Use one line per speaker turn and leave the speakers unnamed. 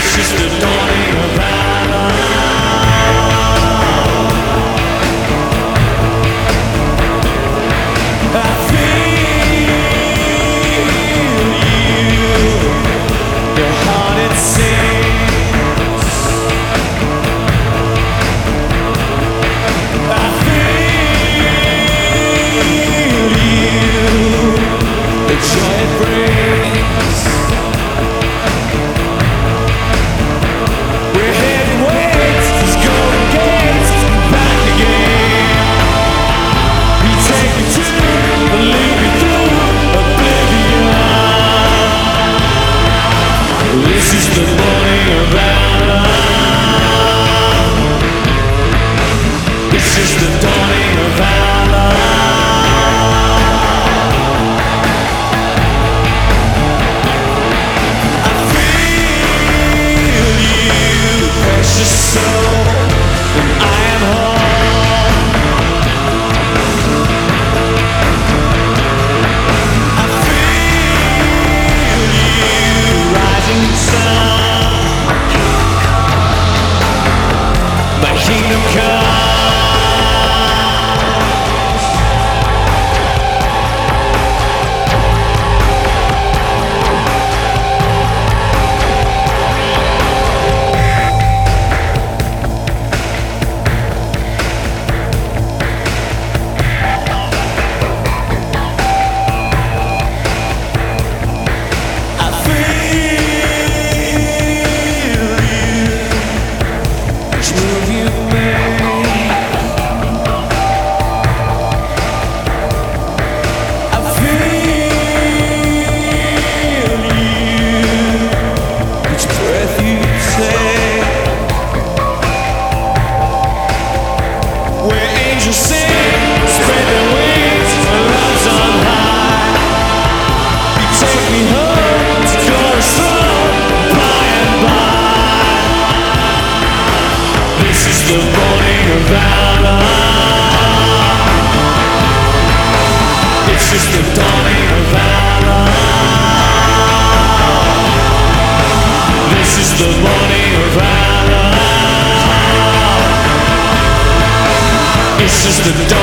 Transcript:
It's just the dawning of valor. I feel you, your heart it sings. I feel you, the joy it brings. We're heading west, these golden gates, back again. You take me to, and lead me through oblivion. This is the morning of valor. It's just the dawning of valor. I feel you, precious soul, and I am home. I feel you, rising sun. My kingdom come. The morning of valor. It's just the dawning of valor. This is the morning of valor. It's just the dawning.